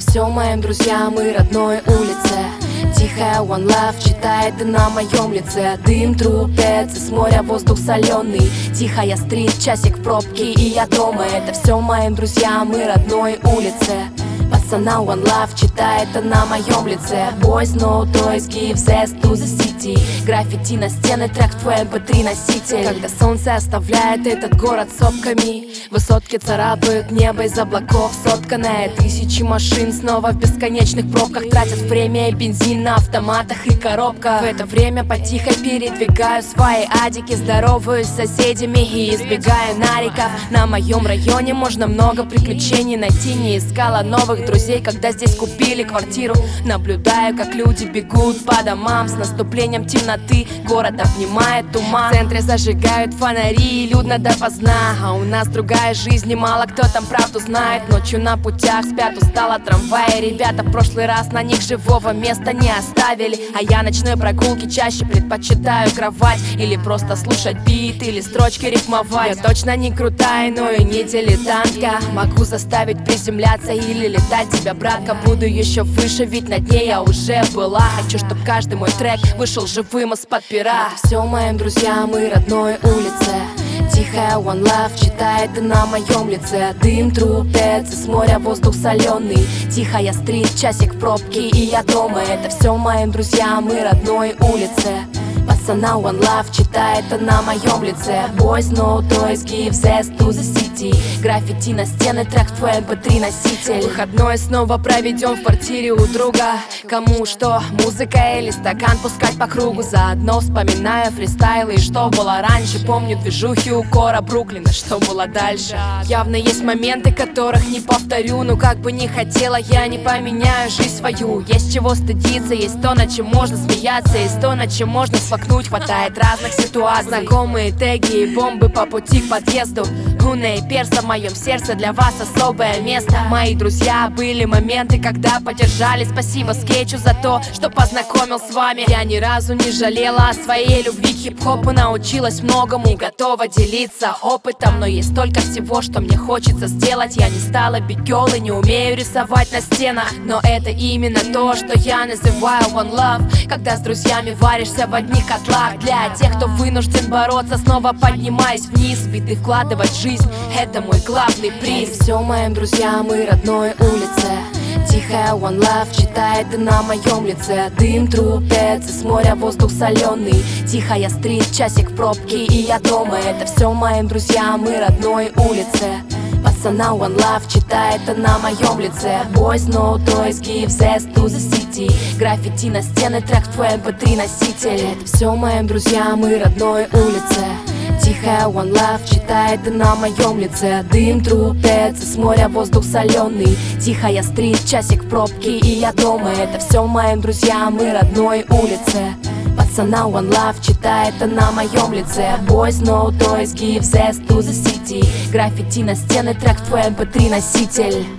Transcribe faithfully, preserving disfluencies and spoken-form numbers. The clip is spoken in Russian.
все моим друзьям и родной улице. Тихая One Love читает и на моем лице. Дым трупец, с моря воздух соленый. Тихая стрит, часик в пробке, и я дома. Это все моим друзьям и родной улице. Пацана One Love читает и на моем лице. Boys no toys, give zest to the city. Граффити на стены, трек в твой эм пэ три носитель. Когда солнце оставляет этот город сопками, высотки царапают небо из облаков. Сотканное тысячи машин снова в бесконечных пробках тратят время и бензин на автоматах и коробках. В это время потихо передвигаю свои адики, здороваюсь с соседями и избегаю нариков. На моем районе можно много приключений найти. Не искала новых друзей, когда здесь купили квартиру. Наблюдаю, как люди бегут по домам. С наступлением темноты город обнимает туман. В центре зажигают фонари, людно допоздна. А у нас другая жизнь, и мало кто там правду знает. Ночью на путях спят устало трамваи. Ребята в прошлый раз на них живого места не оставили. А я ночной прогулки чаще предпочитаю кровать. Или просто слушать бит, или строчки рифмовать. Я точно не крутая, но и не дилетантка. Могу заставить приземляться или летать тебя, братка. Буду еще выше, ведь на дне я уже была. Хочу, чтоб каждый мой трек вышел живым из-под пера. Все моим друзьям и родной улице. Тихая One Love читает и на моем лице. Дым трупец, с моря воздух соленый. Тихая стрит, часик в пробке, и я дома. Это все моим друзьям и родной улице. Пацана One Love читает и на моем лице. Boys no toys, give zest to the city. Граффити на стены, трек в твой эм пэ три носитель. Выходной снова проведем в квартире у друга. Кому что, музыка или стакан пускать по кругу. Заодно вспоминаю фристайлы и что было раньше. Помню движухи у Кора Бруклина, что было дальше. Явно есть моменты, которых не повторю. Но как бы ни хотела, я не поменяю жизнь свою. Есть чего стыдиться, есть то, над чем можно смеяться. Есть то, над чем можно сфакнуть. Хватает разных ситуаций. Знакомые теги и бомбы по пути к подъезду. Луна и перса в моем сердце, для вас особое место. Мои друзья, были моменты, когда поддержали. Спасибо скетчу за то, что познакомил с вами. Я ни разу не жалела о своей любви к хип-хопу. Научилась многому, готова делиться опытом. Но есть столько всего, что мне хочется сделать. Я не стала биг гёрл и не умею рисовать на стенах. Но это именно то, что я называю One Love. Когда с друзьями варишься в одних котлах. Для тех, кто вынужден бороться, снова поднимаясь вниз. Ведь ты вкладывать в жизнь, это мой главный приз. Все моим друзьям и родной улице. Тихая One Love читает и на моем лице. Дым трупец, с моря воздух соленый. Тихая стрит, часик в пробке, и я дома. Это все моим друзьям и родной улице. Пацана One Love читает и на моем лице. Boys no toys, give zest to the city. Граффити на стены, трек в твой эм пэ три носитель. Это все моим друзьям и родной улице. Тихая One Love читает и на моем лице. Дым трупец, с моря воздух соленый. Тихая стрит, часик в пробке, и я дома. Это все моим друзьям и родной улице. Пацана One Love читает и на моем лице. Boys no toys, give zest to the city. Граффити на стены, трек в твой эм пэ три носитель.